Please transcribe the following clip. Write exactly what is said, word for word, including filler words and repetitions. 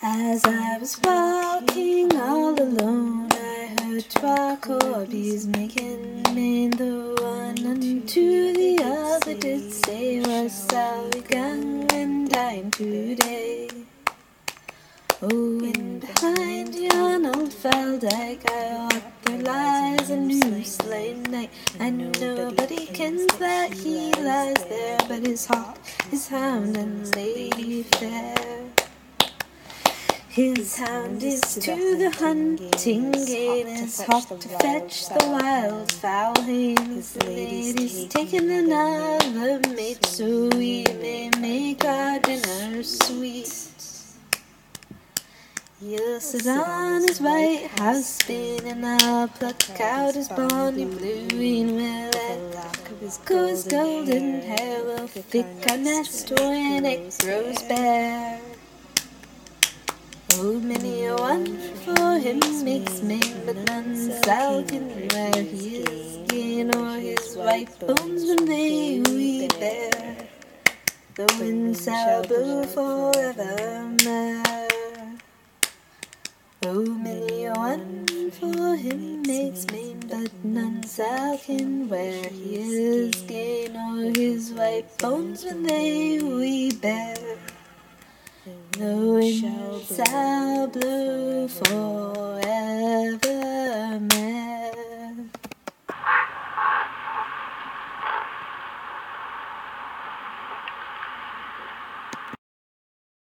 As I was walking all alone, I heard twa corbies making main. The one unto the other did say, "Was shall we gang and dine today?" Oh, and behind yon old fell dyke, I wot there lies a new slain knight, and nobody kens that he lies there, but his hawk, his hound, and lady fair. His hound is to the hunting gain, his hawk to fetch the wild fowl hame. His lady's taken another mate, so we may make our dinner sweet. He'll sit on his white house-spin, and I'll pluck out his bonny blue een. We'll let go his golden hair, we'll pick our nest when it grows bare. Oh, many a one for him makes main, but none shall ken where he is gane, or his white bones when they we bear. The wind shall blow forevermore. Oh, many a one for him makes main, but none shall ken where he is gane, or his white bones when they we bear. The wind shall blow forever.